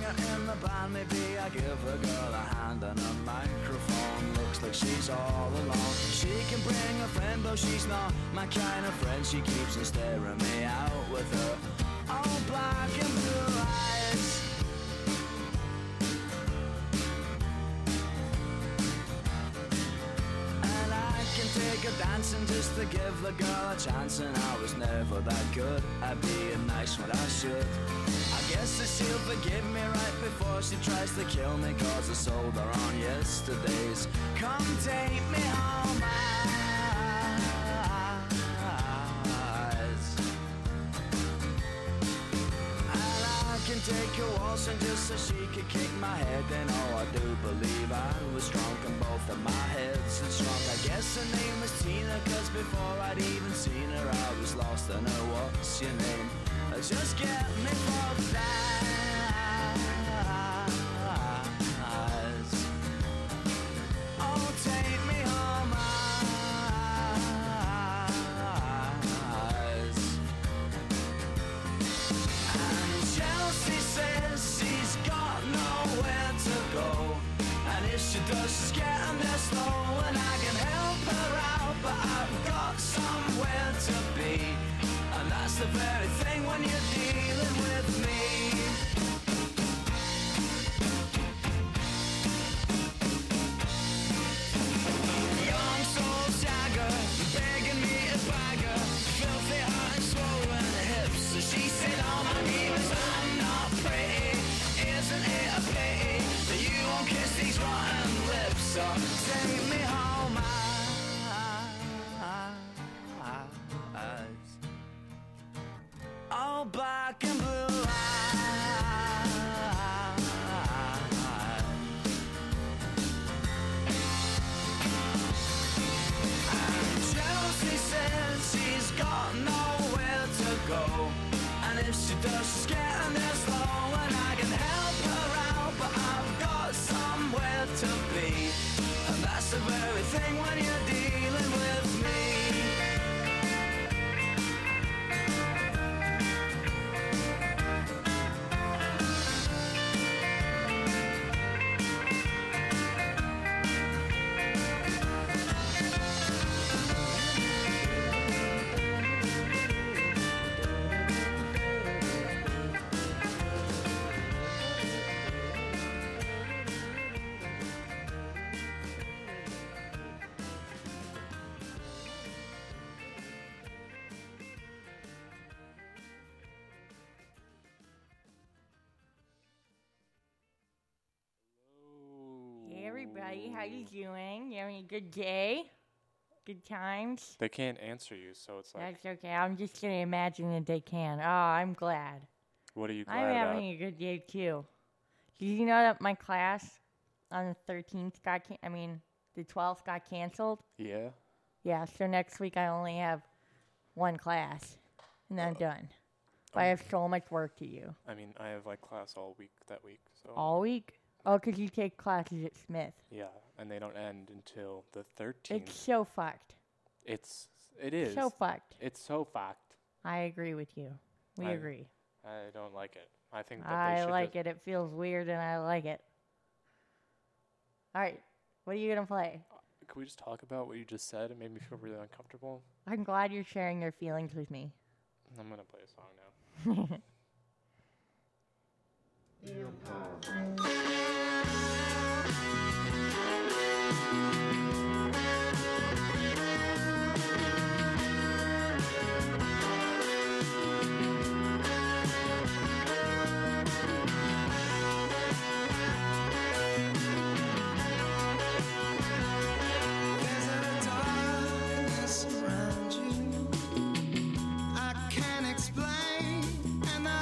singer in the band, maybe I give a girl a hand and a microphone. Looks like she's all alone. She can bring a friend, though she's not my kind of friend. She keeps on staring me out with her all black and blue eyes. And I can take her dancing just to give the girl a chance. And I was never that good at being nice when I should. I guess that she'll forgive me right before she tries to kill me, 'cause I sold her on yesterday's come take me home eyes. And I can take her waltzing just so she could kick my head in. Oh, I do believe I was drunk and both of my heads had shrunk. I guess her name was Tina, 'cause before I'd even seen her I was lost in her what's your name. Just get me fucked eyes. Oh, take me home eyes. And Chelsea says she's got nowhere to go, and if she does she's getting there slow. And I can help her out, but I've got somewhere to be. And that's the very thing when you're dealing with me. Young soul shagger, begging me to bag her. Filthy heart and swollen hips. So she said, oh my neighbors, I'm not pretty. Isn't it a pity that you won't kiss these rotten lips? So take me home, eyes. All black and blue eyes. And Chelsea says she's got nowhere to go, and if she does she's getting there slow. And I can help her out, but I've got somewhere to be. And that's the very thing when you're dealing with me. Everybody, how you doing? You having a good day? Good times? They can't answer you, so it's like, That's okay. I'm just going to imagine that they can. Oh, I'm glad. what are you glad I'm about? having a good day, too. Did you know that my class on the 13th the 12th got canceled? Yeah? Yeah, so next week I only have one class, and then I'm done. But I have so much work to do. I mean, I have like class all week that week, so. All week? Oh, because you take classes at Smith. Yeah, and they don't end until the 13th. It's so fucked. It is. So fucked. It's so fucked. I agree with you. We agree. I don't like it. I think that I they should like it. It feels weird, and I like it. All right. What are you going to play? Can we just talk about what you just said? It made me feel really uncomfortable. I'm glad you're sharing your feelings with me. I'm going to play a song now. Around you, I can't explain, and I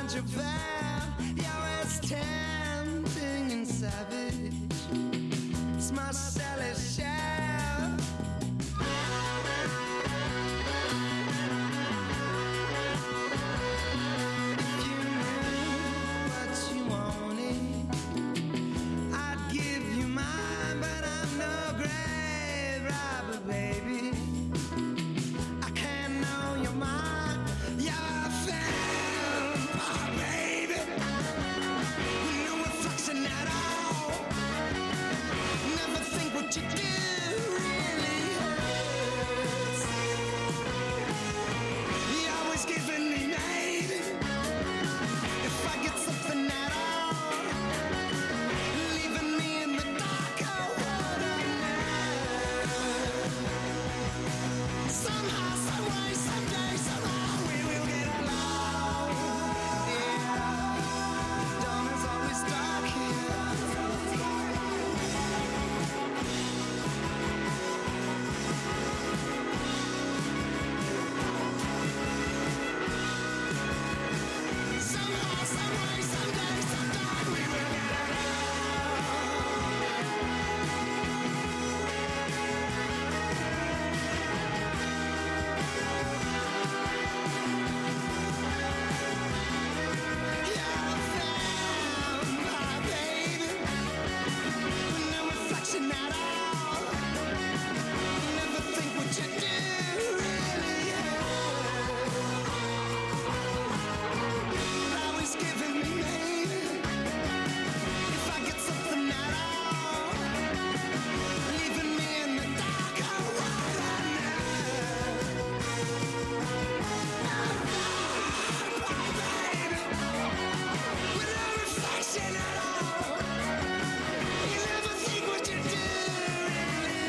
contraband. Yeah, it's tempting and savage. It's my silly shell. If you knew what you wanted, I'd give you mine, but I'm no grave robber, baby. I can't know your mind. You're a vampire, baby. With no reflection at all. Never think what you do really hurts. You're always giving me maybe. If I get something at all, leaving me in the dark, oh, what a night. Somehow, some way, someday, somehow we will get along. Yeah, dawn is always dark here. Somehow, some way, someday, someday we will get along. You're a vampire, baby, with no reflection at all. Never think what you do really hurt. Always giving me maybe. If I get something at all, leaving me in the dark, oh, what a night. Baby, with no reflection at all. You never think what you do really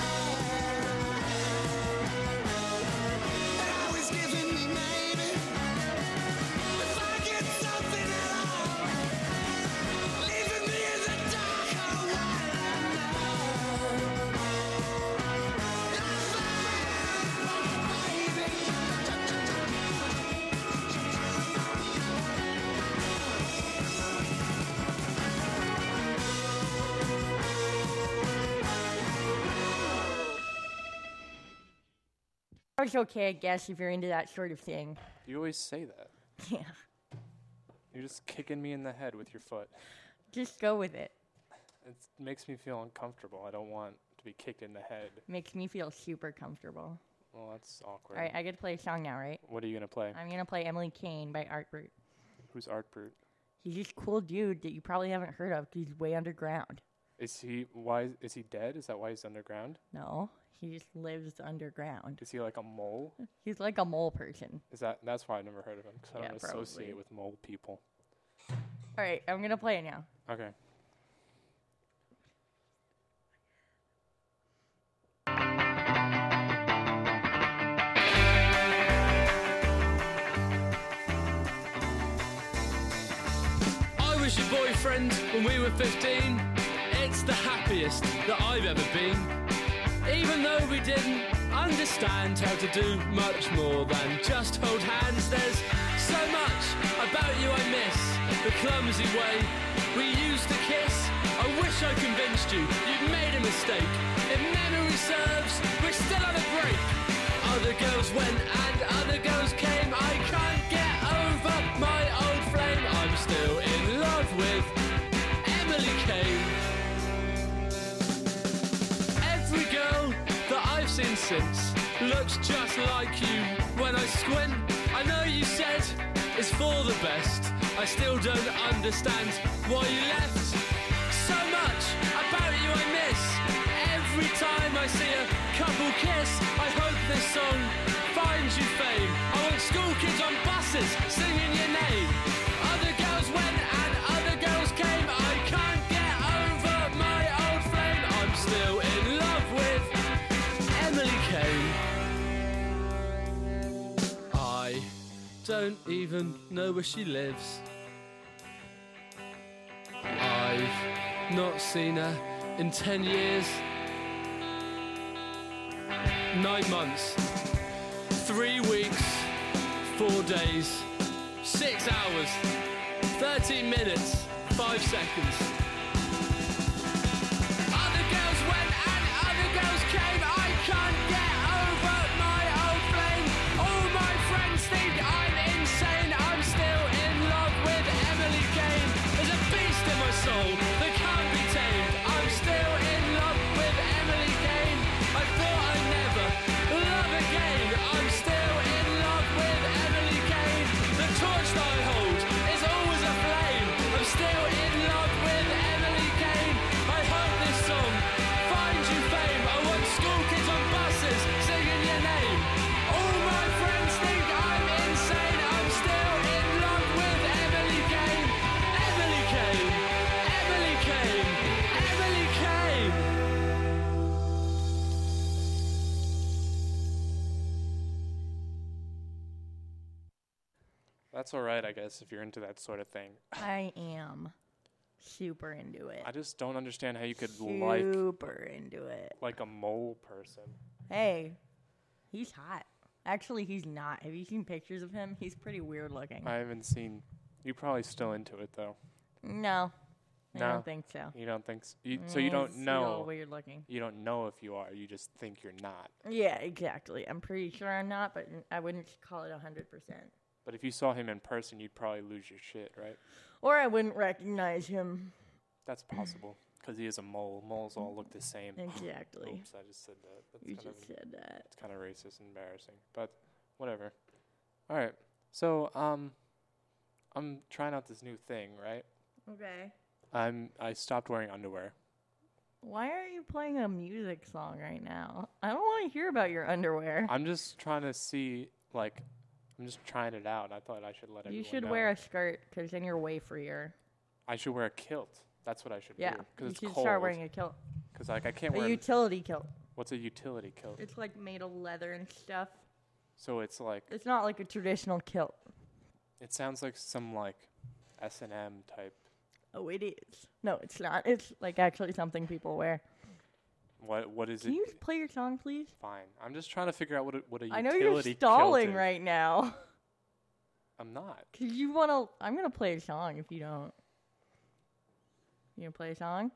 hurt. Always giving me maybe. If I get something at all, leaving me in the dark, oh, what a It's okay, I guess, if you're into that sort of thing. You always say that. Yeah. You're just kicking me in the head with your foot. Just go with it. It makes me feel uncomfortable. I don't want to be kicked in the head. Makes me feel super comfortable. Well, that's awkward. All right, I get to play a song now, right? What are you gonna play? I'm going to play Emily Kane by Art Brut. Who's Art Brut? He's this cool dude that you probably haven't heard of 'cause he's way underground. Is he dead? Is that why he's underground? No, he just lives underground. Is he like a mole? He's like a mole person. That's why I've never heard of him, because I Yeah, don't probably. associate with mole people. All right, I'm going to play it now. Okay. I was your boyfriend when we were 15. It's the happiest that I've ever been. Even though we didn't understand how to do much more than just hold hands, there's so much about you I miss. The clumsy way we used to kiss. I wish I convinced you you'd made a mistake. If memory serves, we're still on a break. Other girls went and other girls came. I can't get over my old flame. I'm still in love with Emily Kane. Every girl that I've seen since looks just like you. When I squint, I know you said it's for the best. I still don't understand why you left. So much about you I miss. Every time I see a couple kiss, I hope this song finds you fame. I want school kids on buses singing your name. Other girls went and other girls came. I can't get over my old flame. I'm still in love with Emily Kane. I don't even know where she lives. I've not seen her in 10 years. 9 months, 3 weeks, 4 days, 6 hours, 13 minutes, 5 seconds. Other girls went and other girls came. I can't get over my old flame. All my friends think I'm insane. I'm still in love with Emily Kane. There's a beast in my soul that can't be tamed. I'm still in love with Emily Kane. I thought I'd never love again. I'm still in love with Emily Kane. The torch that I hold is always aflame. I'm still in love with Emily Kane. I hope this song finds you fame. I want school kids on buses singing your name. All my friends think I'm insane. I'm still in love with Emily Kane. Emily Kane. Emily Kane. Emily Kane. That's all right, I guess, if you're into that sort of thing. I am super into it. I just don't understand how you could Super into it. like a mole person. Hey, he's hot. Actually, he's not. Have you seen pictures of him? He's pretty weird looking. I haven't seen. You're probably still into it though. No, I No? don't think so. You don't think so? So you don't He's know. real weird looking. You don't know if you are. You just think you're not. Yeah, exactly. I'm pretty sure I'm not, but I wouldn't call it 100%. But if you saw him in person, you'd probably lose your shit, right? Or I wouldn't recognize him. That's possible. Because he is a mole. Moles all look the same. Exactly. Oops, I just said that. You That's just said that. It's kind of racist and embarrassing. But whatever. All right. So, I'm trying out this new thing, right? Okay. I stopped wearing underwear. Why are you playing a music song right now? I don't want to hear about your underwear. I'm just trying to see, like, I'm just trying it out. I thought I should let everyone You should know. wear a skirt, because then you're way freer. I should wear a kilt. That's what I should Yeah, do. you Because it's should cold. start wearing a kilt. Because, like, I can't A wear... utility kilt. What's a utility kilt? It's like made of leather and stuff. So it's like... It's not like a traditional kilt. It sounds like some, like, S&M type... Oh, it is. No, it's not. It's like actually something people wear. What is Can it? you play your song, please? Fine. I'm just trying to figure out what a I utility know kilt you're stalling is. right now. I'm not. Cause you wanna. I'm gonna play a song if you don't. You gonna play a song?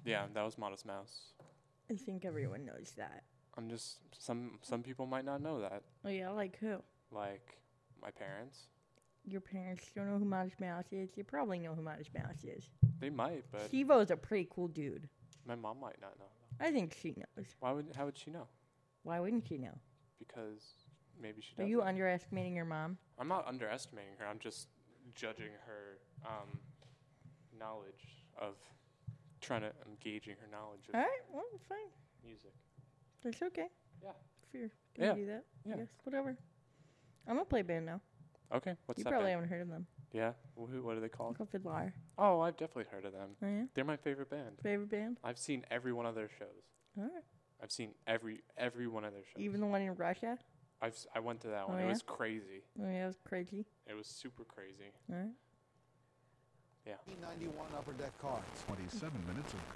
Yeah, that was Modest Mouse. I think everyone knows that. I'm just some people might not know that. Oh yeah, like who? Like my parents. Your parents don't know who Modest Mouse is. You probably know who Modest Mouse is. They might, but Steve-O's a pretty cool dude. my mom might not know. I think she knows. How would she know? Why wouldn't she know? Because maybe she Are doesn't. you underestimating your mom? I'm not underestimating her. I'm just judging her knowledge of I'm gauging her knowledge of All right, well, fine. music. That's okay. Yeah. If you're gonna Yeah. do that, Yeah. I guess. Whatever. I'm gonna play band now. Okay, what's You that probably band? haven't heard of them. Yeah, what are they called? Called Fiddler. Oh, I've definitely heard of them. Oh yeah. They're my favorite band. Favorite band? I've seen every one of their shows. All right. I've seen every one of their shows. Even the one in Russia? I went to that Oh, one. yeah? It was crazy. Oh yeah, it was crazy. It was super crazy. All right. Yeah. 91 upper deck car. 27 minutes of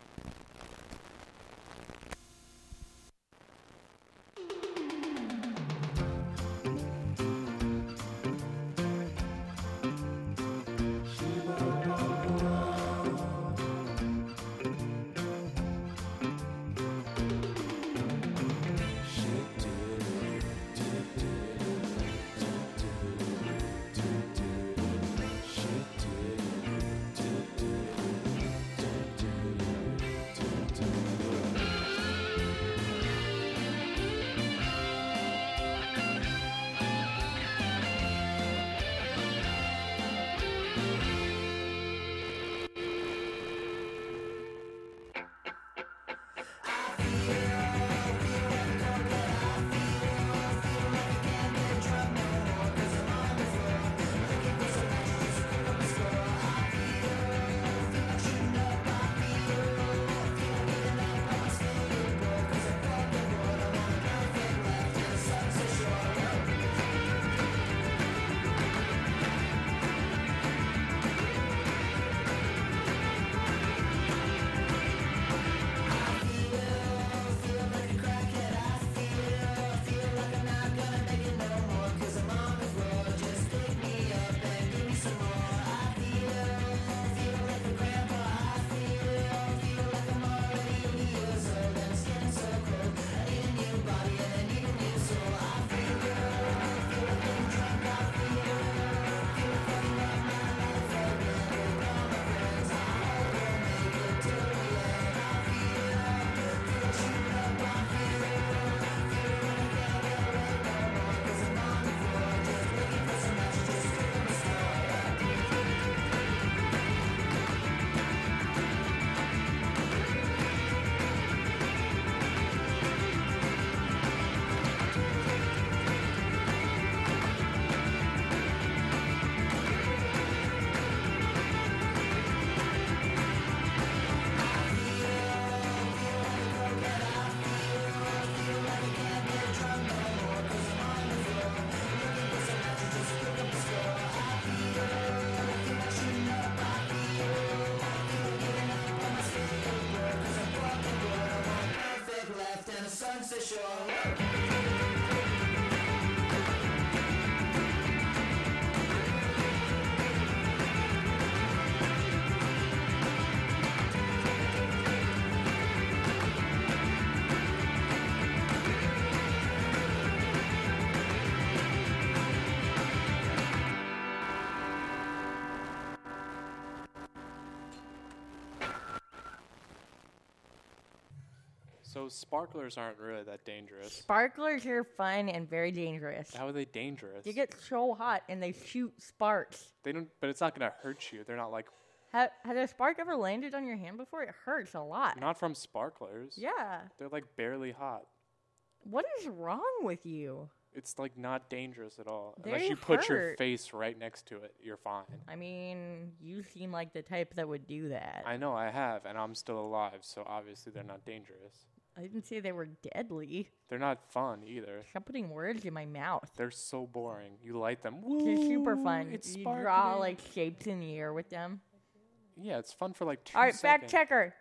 So sparklers aren't really that dangerous. Sparklers are fun and very dangerous. How are they dangerous? They get so hot and they shoot sparks. They don't, but it's not gonna hurt you. They're not like Has a spark ever landed on your hand before? It hurts a lot. not from sparklers. Yeah. They're like barely hot. What is wrong with you? It's like not dangerous at all. They Unless you put your hurt. face right next to it, you're fine. I mean, you seem like the type that would do that. I know I have, and I'm still alive, so obviously they're not dangerous. I didn't say they were deadly. They're not fun either. Stop putting words in my mouth. They're so boring. You light them. They're super Woo, fun. It's You sparkling. draw like shapes in the air with them. Yeah, it's fun for like 2 All right, seconds. fact checker.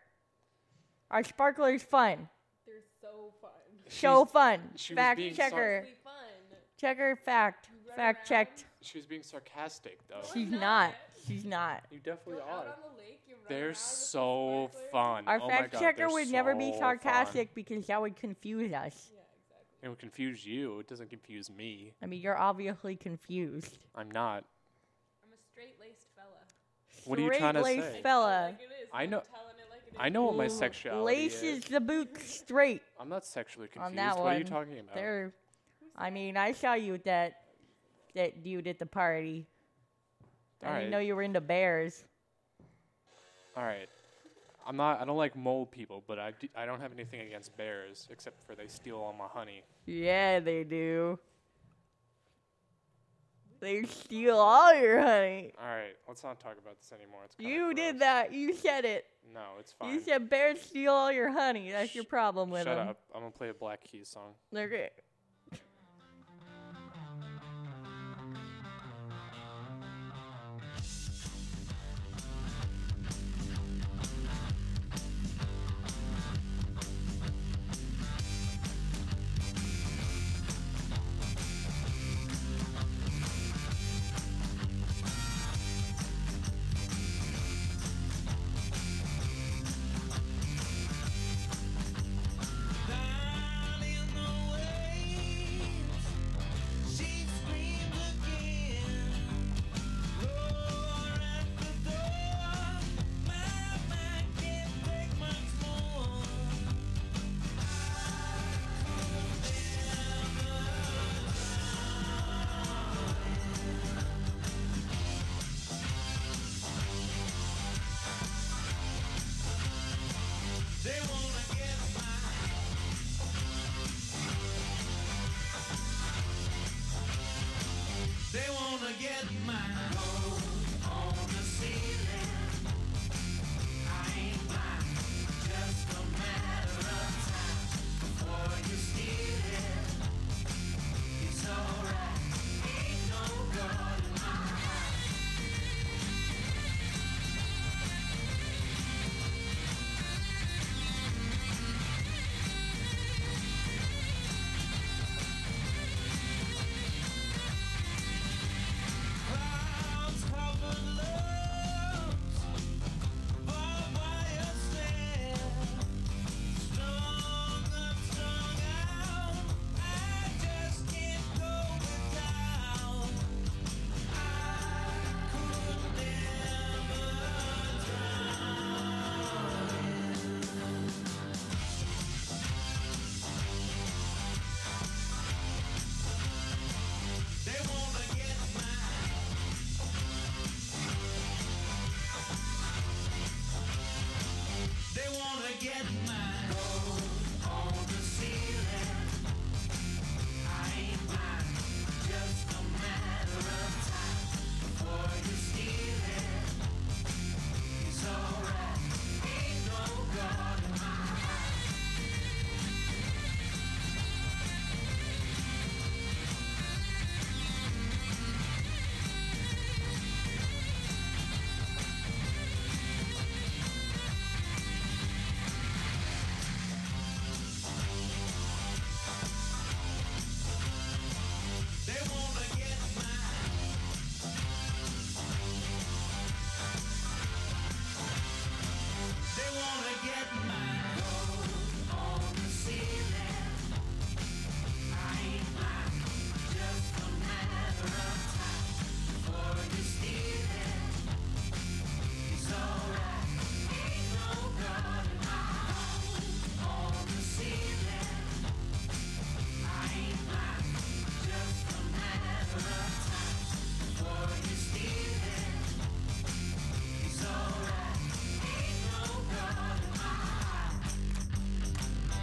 Are sparklers fun? They're so fun. So fun. she was Fact being checker. Really fun. Checker fact. Fact checked. She was being sarcastic, though. She's not. She's not. You definitely Out are. on the lake, you run They're around with the so sparkler. fun. Our Oh my fact God, checker they're would never be so sarcastic fun. because that would confuse us. Yeah, exactly. It would confuse you. It doesn't confuse me. I mean, you're obviously confused. I'm not. I'm a straight-laced fella. What are you trying to Straight-laced say? fella. Like it is. I I'm know- telling it like it is. I know what my sexuality Laces is. the boots straight I'm not sexually confused. on that What one. are you talking about? They're, I mean, I saw you with that dude at the party. I All didn't right. know you were into bears. All right. I don't like mole people, but I don't have anything against bears except for they steal all my honey. Yeah, they do. They steal all your honey. All right, let's not talk about this anymore. It's kinda You gross. did that. You said it. No, it's fine. You said bears steal all your honey. That's your problem with Shut them. up. I'm gonna play a Black Keys song. They're great. Down in the waves, she screams again. Roar at the door, my can't take much more. They wanna get mine. They wanna get mine. Gold on the ceiling. I ain't blind. Just a matter of time before you steal it. It's alright. Ain't no God in my eyes. Clouds covered loops, barbed wire snare. Strung up, strung out, I just can't go without. I could never drown. They wanna get mine. They wanna get mine. Gold on the ceiling. I ain't blind. Just a matter of time before you steal it. It's alright. Ain't no God in my eyes. They wanna get mine. They wanna get mine. Gold on the ceiling. I ain't blind. Just a matter of time before you steal it. It's alright. Ain't no God in my eyes. On the ceiling. I ain't blind. Just a matter of time before you steal it. It's alright. Ain't no God in my eyes.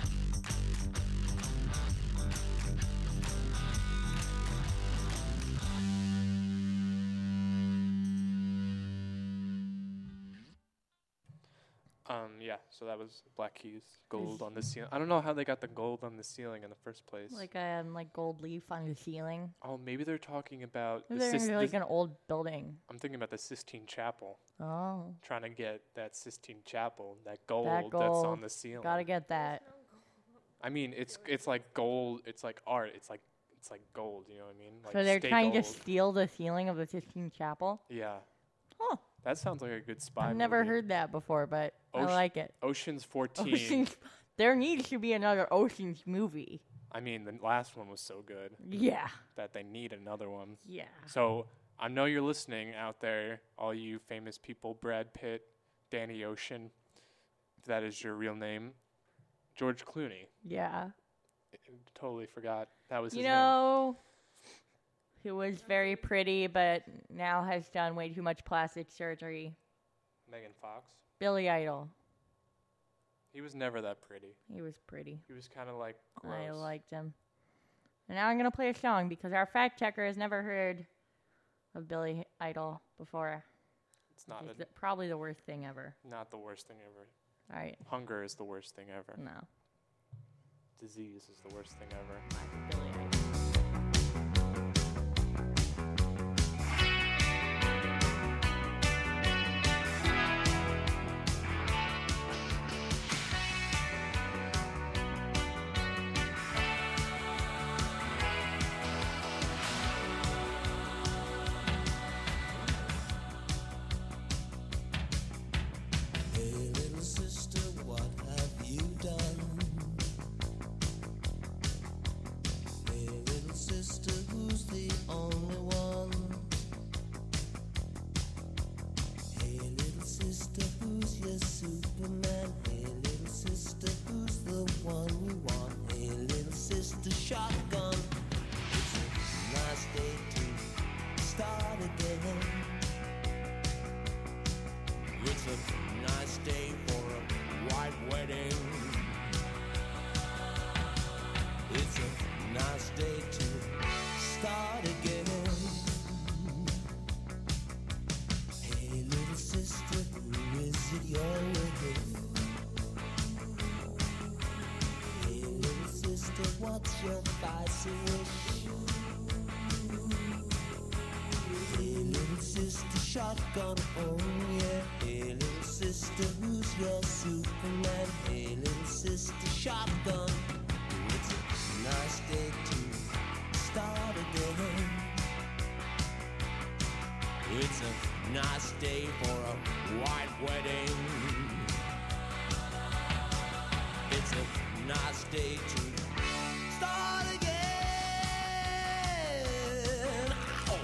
Yeah, so that was Black Keys, gold on the ceiling. I don't know how they got the gold on the ceiling in the first place. Like gold leaf on the ceiling. Oh, maybe they're talking about the They're like an old building. I'm thinking about the Sistine Chapel. Oh, Trying to get that Sistine Chapel, that gold, that's gold. on the ceiling. gotta get that. I mean, it's like gold. It's like art. It's like it's like gold. You know what I mean? Like So they're stay trying gold. to steal the ceiling of the Sistine Chapel? Yeah. Huh. That sounds like a good spy I've never movie. heard that before, but I Ocean- like it. Ocean's 14. Oceans. There needs to be another Oceans movie. I mean, the last one was so good Yeah. that they need another one. Yeah. So I know you're listening out there, all you famous people, Brad Pitt, Danny Ocean, if that is your real name, George Clooney. Yeah. Totally forgot that was his You name. know, who was very pretty, but now has done way too much plastic surgery. Megan Fox. Billy Idol. He was never that pretty. He was pretty. He was kind of like gross. I liked him. And now I'm going to play a song because our fact checker has never heard of Billy Idol before. It's not It's probably the worst thing ever. not the worst thing ever. All right. Hunger is the worst thing ever. No. Disease is the worst thing ever. Not Billy Idol. Hey, little sister, what have you done? Hey, little sister, who's the only one? Hey, little sister, who's your Superman? Hey, little sister, who's the one you want? Hey, little sister, shotgun. It's a nice day to start again. It's a nice day for a white wedding. It's a nice day to start again. Hey, little sister, who is it you're with? Hey, little sister, what's your spicy wish? Hey, little sister, shotgun, oh yeah. Hey, little sister, who's your Superman? Hey, little sister, shotgun. It's a nice day to start again. It's a nice day for a white wedding. It's a nice day to start again. Ow!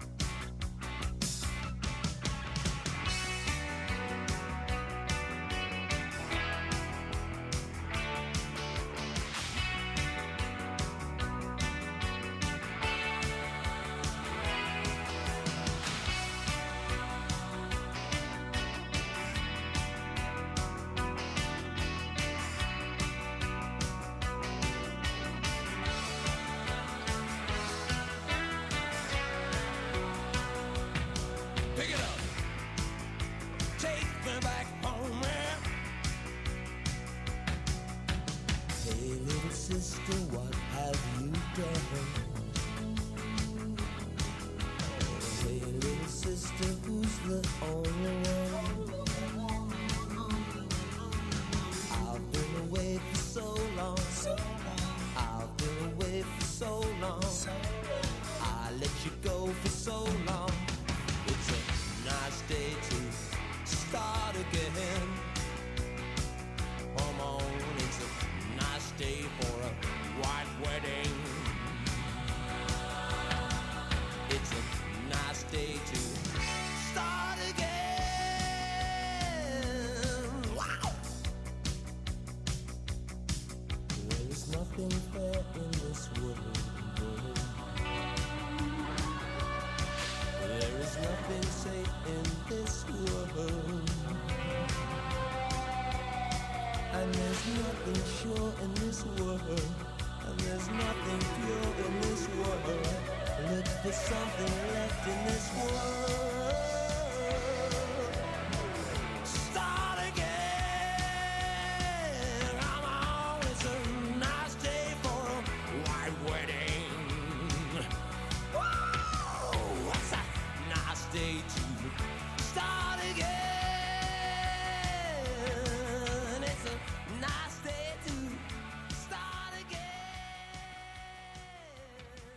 Pick it up. Take me back home, man. Hey, little sister, what have you done? Hey, little sister, who's the only one? I've been away for so long. I've been away for so long. I let you go for so long. It's a nice day to start again. Come on, it's a nice day for a white wedding. It's a nice day to start again. Wow! Well, there's nothing fair in this world. There is nothing safe in this world. And there's nothing sure in this world. And there's nothing pure in this world. Look for something left in this world. Start again. Come on, it's a nice day for a white wedding. Whoa, it's a nice day to start again. It's a 'Nice day to start again.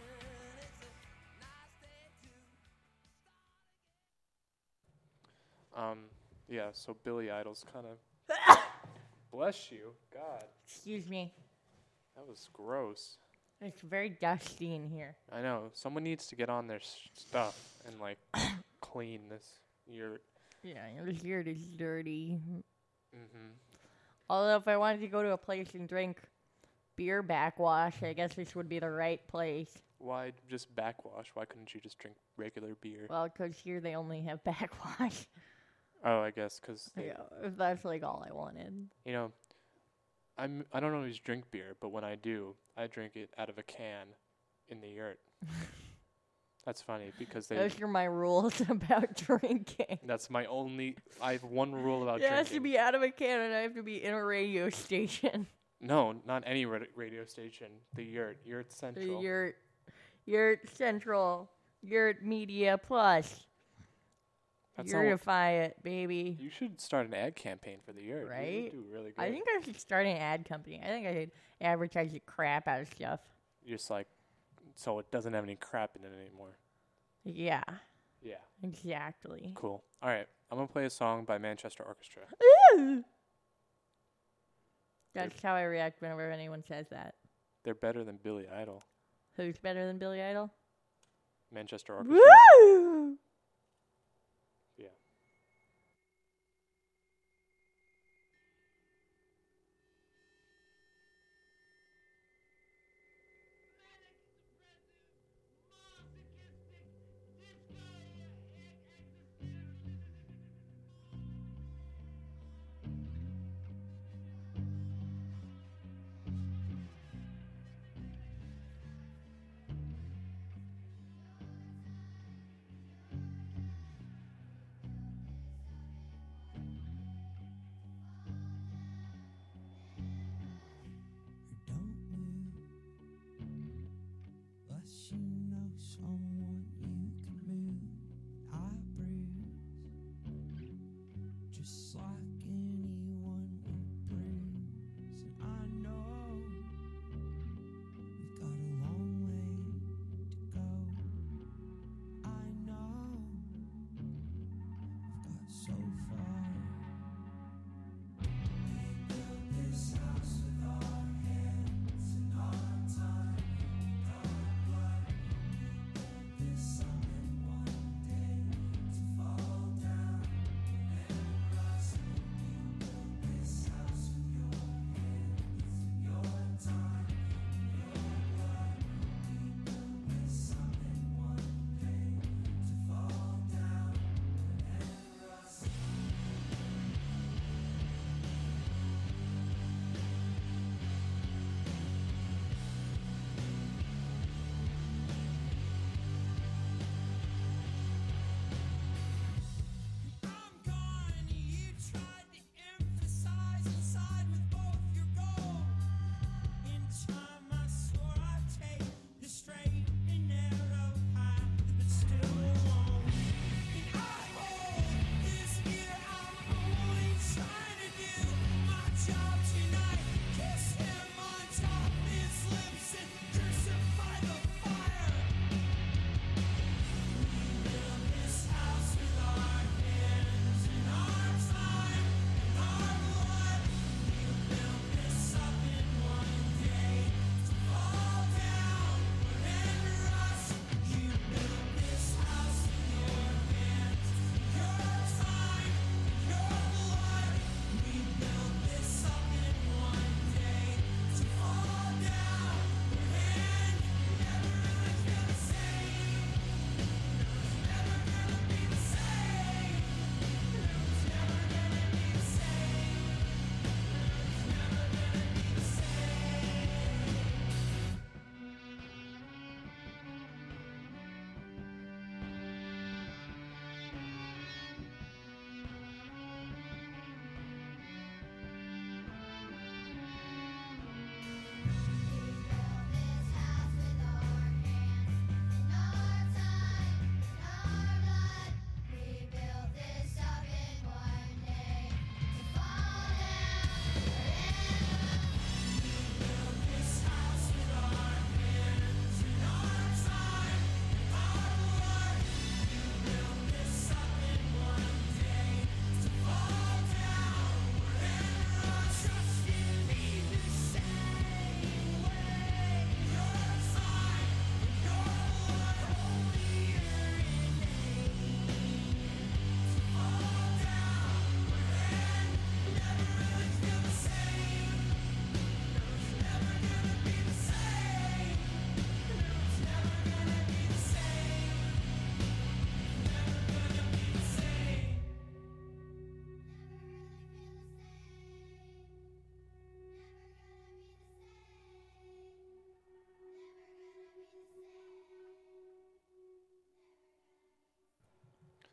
Yeah, so Billy Idol's kind of... Bless you. God, Excuse me. that was gross. It's very dusty in here. I know. Someone needs to get on their stuff and, like, clean this yurt. Yeah, your yurt is dirty. Mm-hmm. Although if I wanted to go to a place and drink beer backwash, I guess this would be the right place. Why just backwash? Why couldn't you just drink regular beer? Well, 'cause here they only have backwash. Oh, I guess because Yeah, if that's like all I wanted. you know, I don't always drink beer, but when I do, I drink it out of a can in the yurt. That's funny because Those are my rules about drinking. that's my only. I have one rule about It has drinking. to be out of a can and I have to be in a radio station. No, not any radio station. The Yurt The Central. Yurt Central, Yurt Media Plus. That's not what- Yurtify it, baby. You should start an ad campaign for the Yurt. Right? You do really good. I think I should start an ad company. I think I should advertise the crap out of stuff. Just like, so it doesn't have any crap in it anymore. Yeah, Yeah. exactly. Cool. All right. I'm gonna play a song by Manchester Orchestra. That's how I react whenever anyone says that. They're better than Billy Idol. Who's better than Billy Idol? Manchester Orchestra. Woo! Yeah.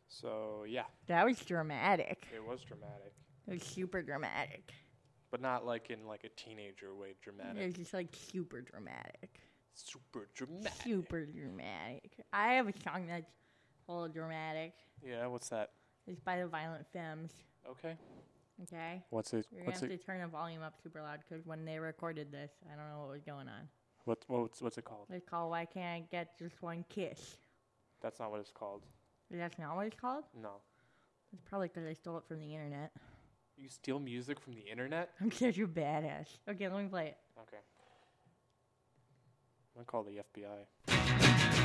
So, yeah, That was dramatic. it was dramatic. It was super dramatic. But not like in like a teenager way dramatic. It was just like super dramatic. Super dramatic. Super dramatic. I have a song that's a little dramatic. Yeah, what's that? It's by the Violent Femmes. Okay. Okay? What's it? You're going What's to have it? to turn the volume up super loud because when they recorded this, I don't know what was going on. What's it called? It's called Why Can't I Get Just One Kiss? That's not what it's called. That's not what it's called? No. It's probably because I stole it from the internet. You steal music from the internet? I'm such a badass. Okay, let me play it. Okay. I'm gonna call the FBI.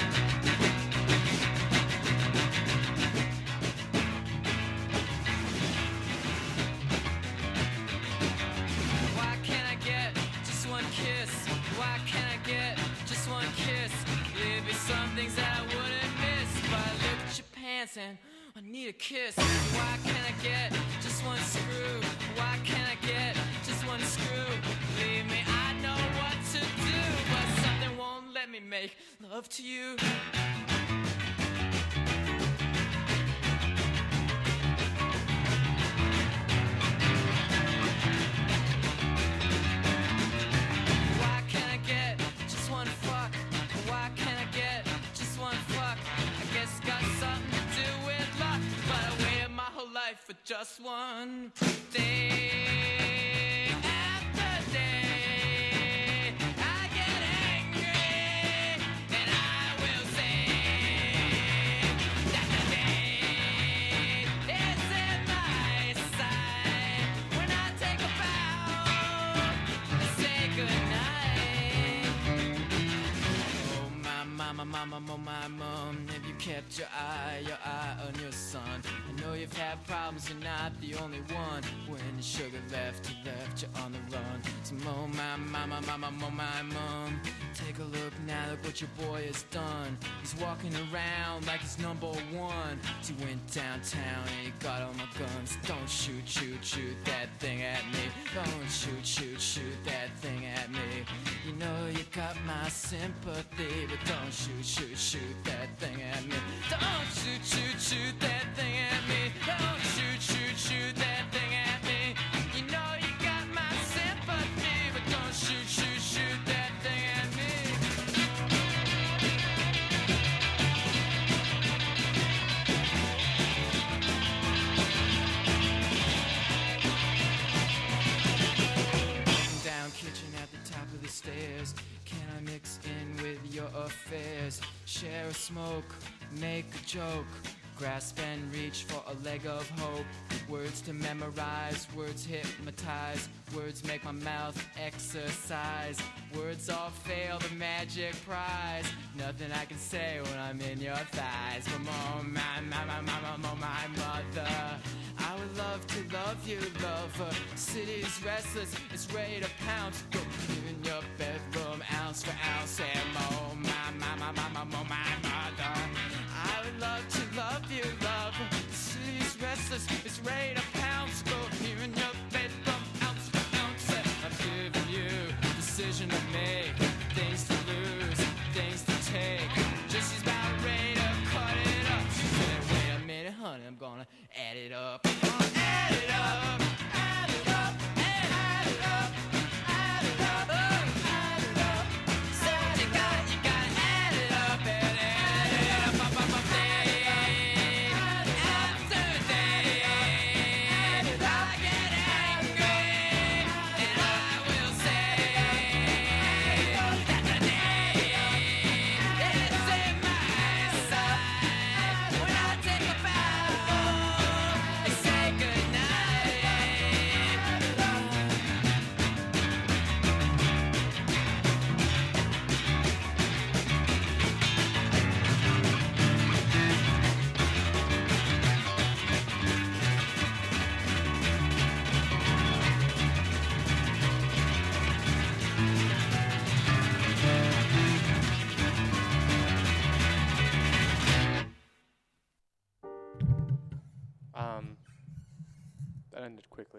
Why can't I get just one kiss? Why can't I get just one kiss? There'd be some things that I wouldn't miss. But I look at your pants and I need a kiss. Why can't I get just one screw? Why can't I get just one screw? Believe me, I know what to do, but something won't let me make love to you. Why can't I get just one fuck? Why can't I get just one fuck? I guess it's got something to do with luck, but I waited my whole life for just one day after day. I get angry and I will say that the day is in my sight. When I take a bow, I say goodnight. Oh my mama, oh my mom, have you kept your eye on your son? I know you've had problems, you're not the only one. When the sugar left you on the run. So oh my mama, oh my mom, take a look now, look what your boy has done. He's walking around like he's number one. He went downtown and he got all my guns. Don't shoot that thing at me. Don't shoot that thing at me. You know you got my sympathy, but don't shoot that thing at me. Don't shoot that thing at me. Don't shoot that thing at me. You know you got my sympathy, but don't shoot that thing at me. Down kitchen at the top of the stairs. Can I mix in with your affairs? Share a smoke, make a joke. Grasp and reach for a leg of hope. Words to memorize, words hypnotize. Words make my mouth exercise. Words all fail the magic prize. Nothing I can say when I'm in your thighs. Oh my mother, I would love to love you, lover. City's restless, it's ready to pounce. Go in your bedroom, ounce for ounce. And oh my mother, I would love to love you, lover. City's restless, it's ready to pounce. Go here in your bedroom, ounce for ounce. I've given you decision to make, things to lose, things to take. Just she's about ready to cut it up. She said, wait a minute, honey, I'm gonna add it up. I'm gonna add it up, add it up, add it up, add it up, add it up. Said you gotta add it up and add it up, day after day. I get angry and I will say that the day is in my sight. When I take a bow, I say goodnight. That ended quickly.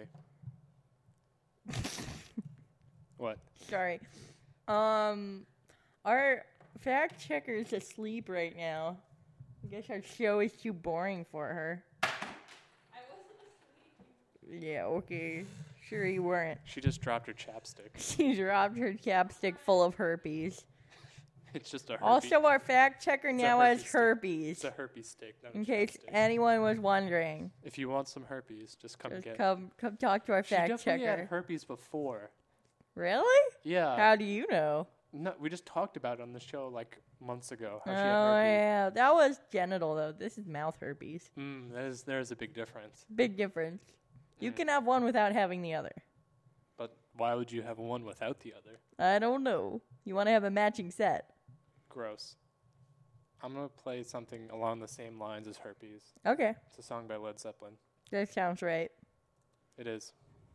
What? Sorry. Our fact checker's asleep right now. I guess our show is too boring for her. I wasn't asleep. Yeah, okay. Sure you weren't. She just dropped her chapstick. She dropped her chapstick full of herpes. It's just a herpes. Also, our fact checker It's a now has herpes stick. herpes. It's a herpes stick. Not a In case chapstick. anyone was wondering, If you want some herpes, just come just get. come talk to our She fact definitely had checker. herpes before. Really? Yeah. How do you know? No, we just talked about it on the show like months ago. How Oh she had herpes. yeah, that was genital though. This is mouth herpes. There's a big difference. Big difference. You Mm. can have one without having the other. But why would you have one without the other? I don't know. You want to have a matching set. Gross. I'm gonna play something along the same lines as herpes. Okay, It's a song by Led Zeppelin. that sounds right. It is.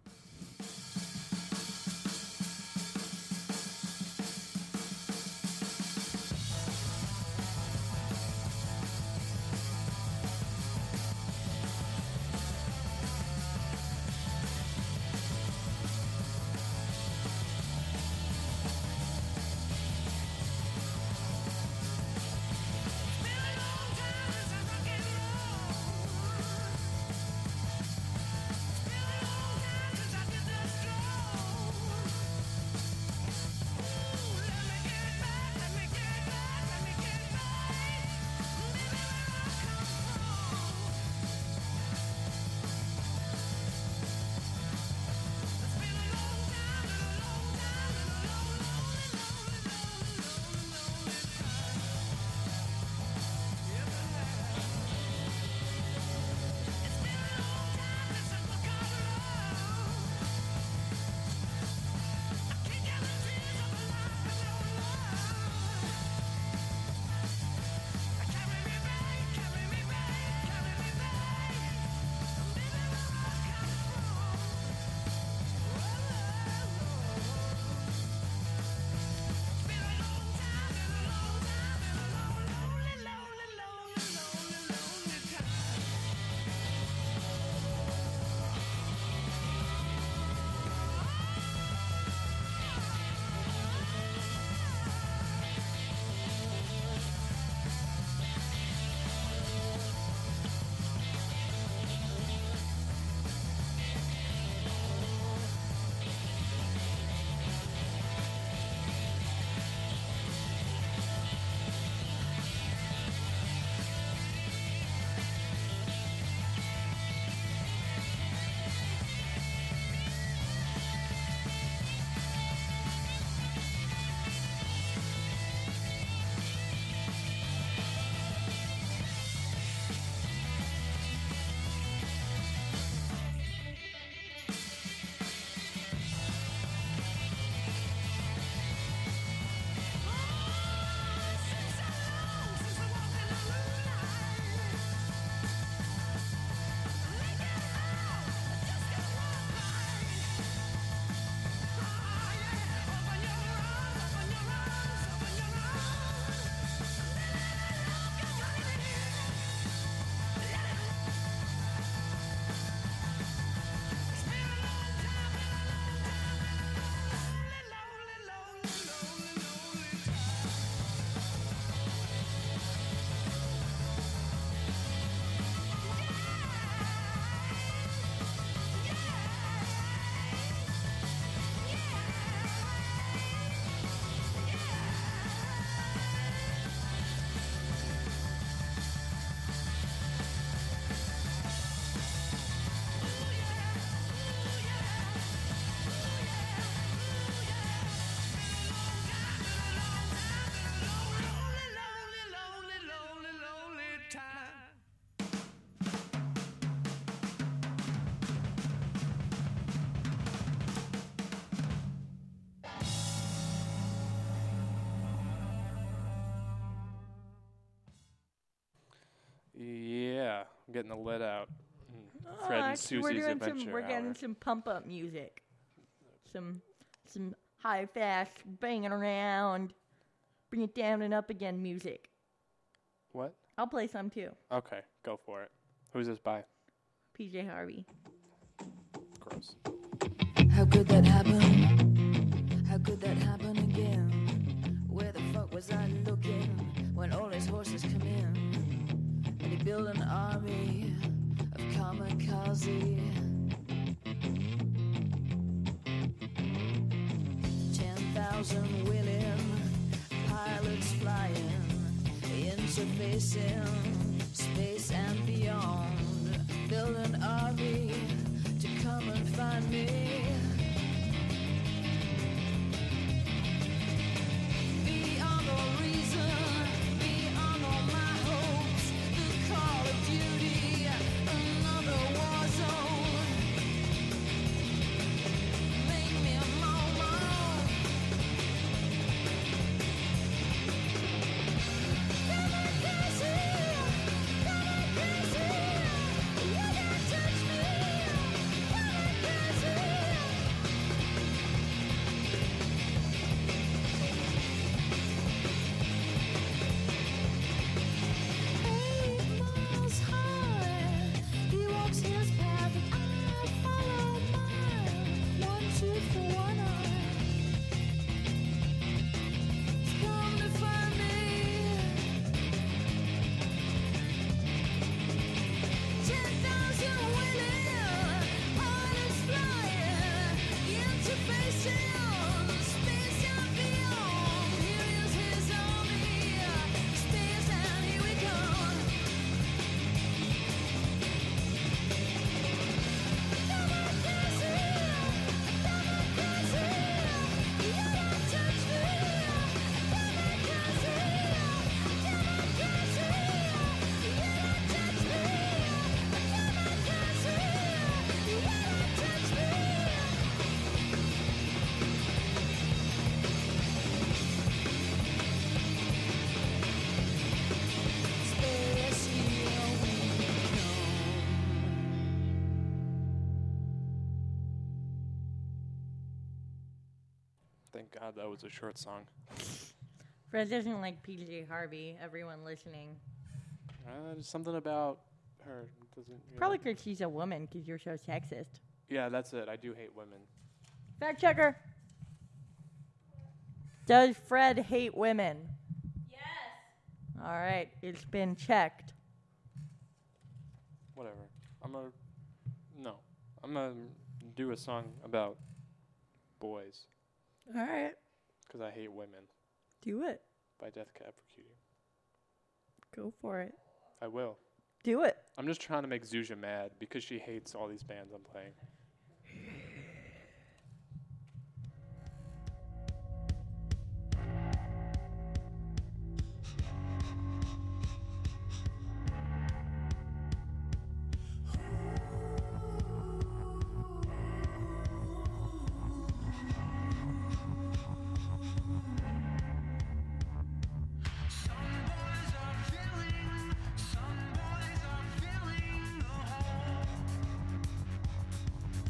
Yeah, I'm getting the lid out. Fred and Actually, Susie's Adventure we're getting Hour. some pump up music. Some high fast banging around, bring it down and up again music. What? I'll play some too. Okay, go for it. Who's this by? PJ Harvey. Gross. How could that happen? How could that happen again? Where the fuck was I looking when all his horses come in? They build an army of kamikaze. 10,000 willing pilots flying, interfacing space and beyond. Build an army to come and find me. Beyond all reason, beyond all my hopes, the call of duty, another war zone. Make me a moment. Thank God that was a short song. Fred doesn't like PJ Harvey. Everyone listening. There's something about her. Doesn't Probably because she's a woman, because you're so sexist. Yeah, that's it. I do hate women. Fact checker. Does Fred hate women? Yes. All right, it's been checked. Whatever. I'm gonna do a song about boys All right, because I hate women do it. by Death Cab for Cutie. Go for it. I will. Do it. I'm just trying to make Zuzia mad because she hates all these bands I'm playing. Some boys are filling the hole.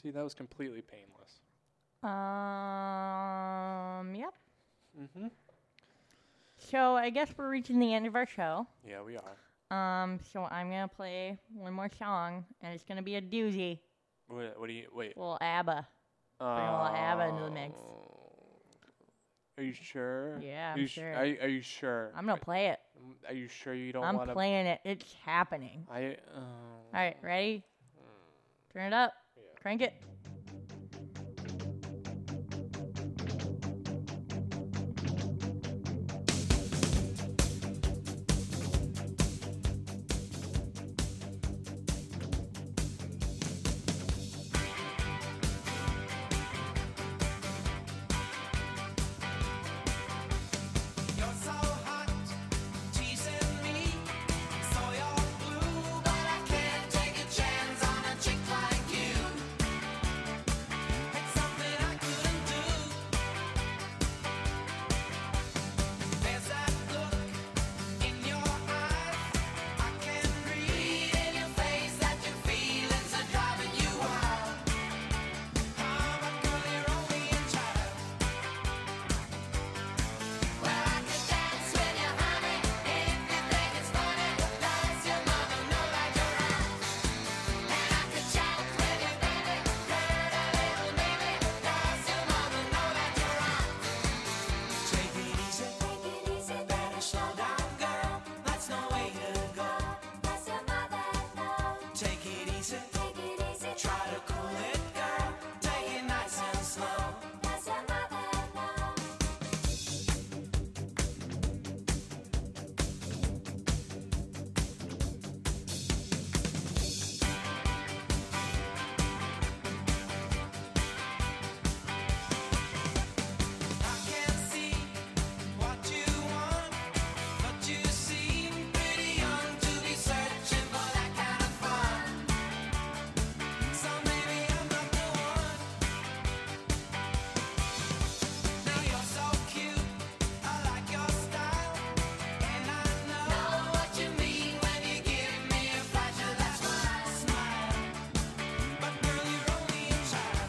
See, that was completely painless. Yep. Mm-hmm. So I guess we're reaching the end of our show. Yeah, we are. So I'm gonna play one more song, and it's gonna be a doozy. What do you... Wait. Little ABBA. Bring a little ABBA into the mix. Are you sure? Yeah, Are I'm you sure. Are you sure? I'm gonna play it. Are you sure you don't I'm want to... playing it. It's happening. All right, ready? Turn it up. Crank it. You're so hot, teasing me. So you're blue, but I can't take a chance on a chick like you. It's something I couldn't do. There's that look in your eyes. I can read in your face that your feelings are driving you wild. I'm a girl, you're only a child. Well, I could dance with you, honey, if you think it's funny. Does your mother know that you're out? And I could chat with you, baby, pretty little baby. Does your mother know that you're out? Take it easy, better slow down, girl. That's no way to go. Does your mother know? Take it easy, try to cool it, girl. Take it nice and slow. Does your mother know? I can't see what you want, but you seem pretty young to be searching for that kind of fun. So maybe I'm not the one. Now you're so cute, I like your style, and I know what you mean when you give me a flash of that smile. But girl, you're only a child.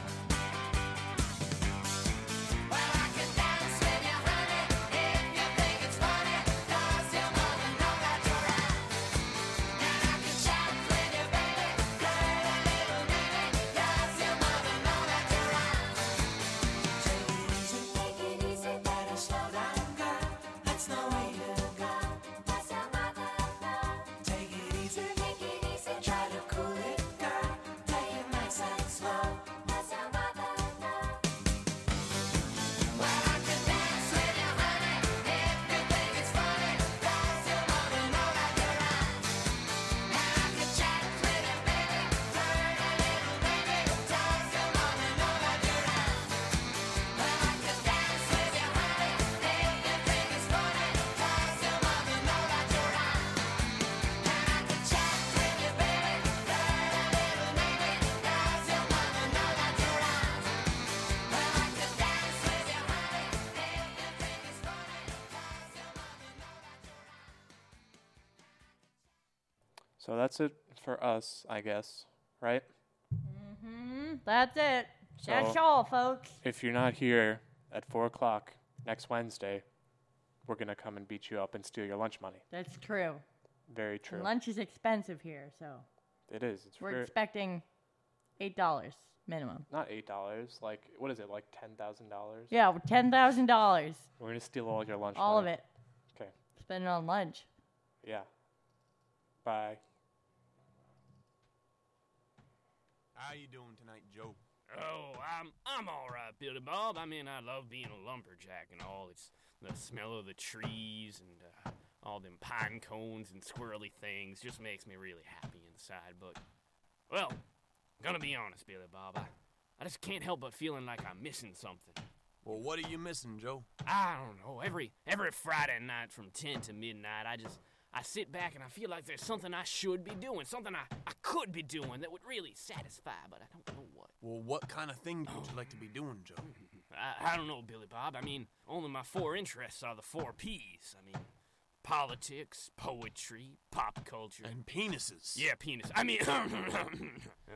Well, I could dance with you, honey, if you think it's funny. Does your mother know that you're out? And I could chat with you, baby, pretty little baby. Does your mother know that you're out? Take it easy, better slow down, girl. That's no way to go. Does your mother know? Take it easy, try to cool it, girl. Take it nice and slow. Does your mother know? Well, I could dance with you, honey, if you think it's funny. Does your mother know that you're out? And I could chat with you, baby, pretty little baby. Does your mother know that you're out? Well, I could dance with you, honey, if you think it's funny. Does your mother know that you're out? And I could chat with you, baby, pretty little baby. Does your mother know that you're out? Well, I could dance with you, honey, if you think it's funny. Does your mother know that you're out? So that's it for us, I guess, right? That's it. That's So- all, folks. If you're not here at 4 o'clock next Wednesday, we're going to come and beat you up and steal your lunch money. That's true. Very true. Lunch is expensive here, so It is. It's we're very, expecting $8 minimum. not $8. Like, what is it, like $10,000? Yeah, $10,000. We're going to steal all your lunch All of money. it. Okay. Spend it on lunch. Yeah. Bye. How you doing tonight, Joe? Oh, I'm all right, Billy Bob. I mean, I love being a lumberjack and all. It's the smell of the trees and all them pine cones and squirrely things just makes me really happy inside. But, well, I'm gonna be honest, Billy Bob. I just can't help but feeling like I'm missing something. Well, what are you missing, Joe? I don't know. Every Friday night from 10 to midnight, I sit back and I feel like there's something I should be doing, something I could be doing that would really satisfy, but I don't know what. Well, what kind of things would you like to be doing, Joe? I don't know, Billy Bob. I mean, only my 4 interests are the 4 P's. I mean, politics, poetry, pop culture. And penises. Yeah, penis. I mean,